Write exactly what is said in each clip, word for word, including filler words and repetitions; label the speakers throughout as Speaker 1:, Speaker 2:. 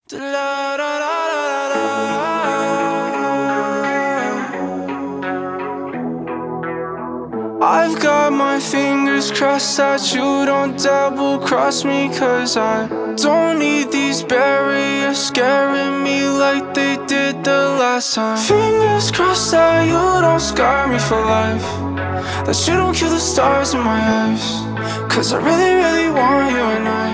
Speaker 1: I've got my fingers crossed that you don't double cross me, 'cause I don't need these barriers scaring me like they did the last time. Fingers crossed that you don't scar me for life, that you don't kill the stars in my eyes, 'cause I really, really want you and I.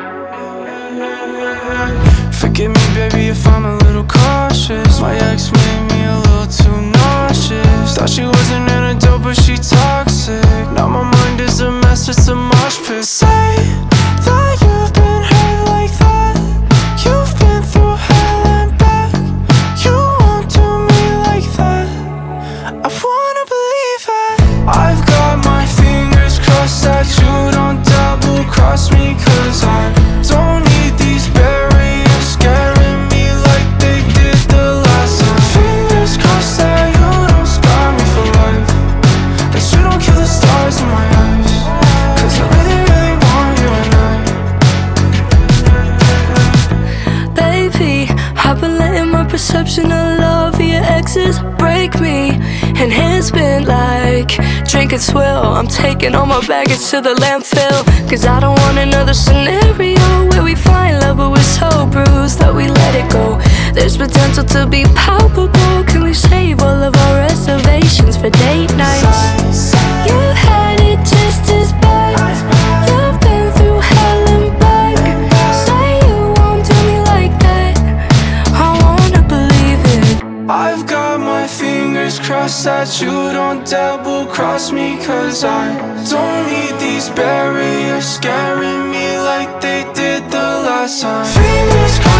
Speaker 1: Forgive me, baby, if I'm a little cautious. My ex made me a little too nauseous. Thought she wasn't an adult, but she toxic. Now my mind is a mess, it's a mosh pit. Say that you've been hurt like that. You've been through hell and back. You won't do me like that. I wanna believe it. I've got my fingers crossed that you don't double cross me, 'cause I don't need these barriers scaring me like they did the last time. Fingers crossed that you don't scar me for life, that you don't kill the stars in my eyes, 'cause I really, really want you and I.
Speaker 2: Baby, I've been letting my perception of love via your exes break me, and it's been like drinking swill. I'm taking all my baggage to the landfill, 'cause I don't want another scenario where we find love but we're so bruised that we let it go. There's potential to be palpable. Can we save all of our reservations for date nights? You had it just as bad. You've been through hell and back. Say you won't do me like that. I wanna believe it.
Speaker 1: I've got my fingers crossed that you don't double cross me, 'cause I don't need these barriers scaring me like they did the last time. Fingers crossed